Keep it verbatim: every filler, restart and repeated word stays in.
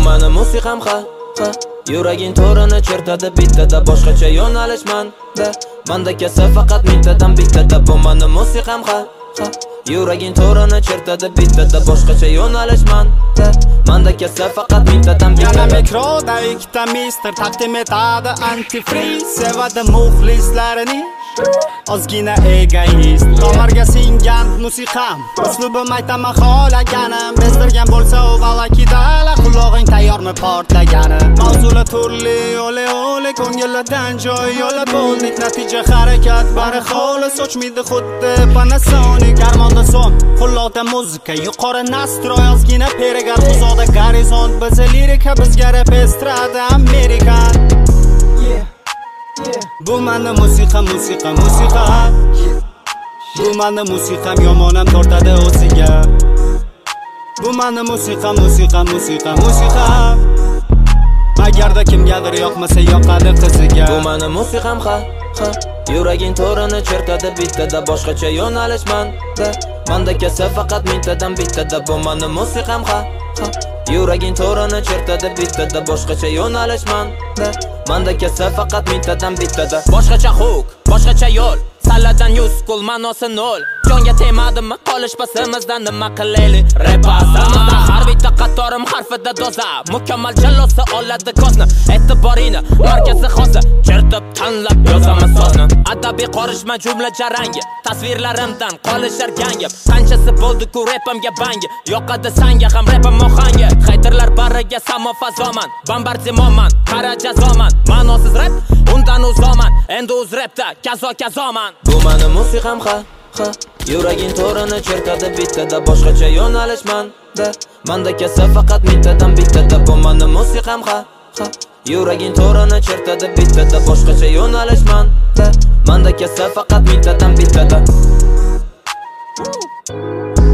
mani musiqam ha ha yuraging to'rini chertadi bittada boshqacha yo'nalish manda manda kelsa faqat mingtadan bittada bu mani musiqam ha ha yuraging to'rini chertadi bittada boshqacha yo'nalish manda manda kelsa faqat mingtadan bittada yana mikroda ikkita mister taqdim etadi antifriz sevadi muxlislarini ozgina egoist tomirga singan musiqam uslubim aytaman xohlaganim bezdirgan bo'lsa u valakidala qulog'ing tayyormi portlagani mavzular turli ole ole ko'ngillardan joy yo'lab bo'ldik natija harakat bari xolis sochmidi xuddi Panasonic garmonda son qo'llovda muzika yuqori nastroy ozgina peregal uzoqda gorizont biz lirika bizga rap estrada Amerikan bu mani musiqa musiqa musiqa bu mani musiqam yomonam tortadi o'ziga bu mani musiqa musiqa musiqa musiqa agarda kimgadir yoqmasa yoqadi qiziga bu mani musiqam ha ha yuraging to'rini chertadi bittada boshqacha yo'nalish manda manda kelsa faqat mingtadan bittada bu mani musiqam ha ha yuraging to'rini chertadi bittada boshqacha yo'nalish manda manda kelsa faqat mingtadan bittada boshqacha hook boshqacha yo'l saladan yuz kul ma'nosi nol jonga tegmadimi qolish pasimizdan nima qilaylik repasamizda har bitta qatorim harfida doza mukammal jallosi oladi ko'zni e'tiboringni markazi hozir chertib tanlab yozaman so'zni adabiy qorishma jumla jarangi tasvirlarimdan qolishar gangib qanchasi bo'ldi-ku rapimga bangi yoqadi sanga ham rapim ohangi hayterlar bariga samo fazoman bombardimonman qara jazoman ma'nosiz rap undan uzoman endi o'z rapda kazo kazoman bu mani musiqam ha ha yuraging to'rini chertadi bittada boshqacha yo'nalish manda manda kelsa faqat mingtadan bittada bu mani musiqam ha ha yuraging to'rini chertadi bittada boshqacha yo'nalish manda manda kelsa faqat mingtadan bittada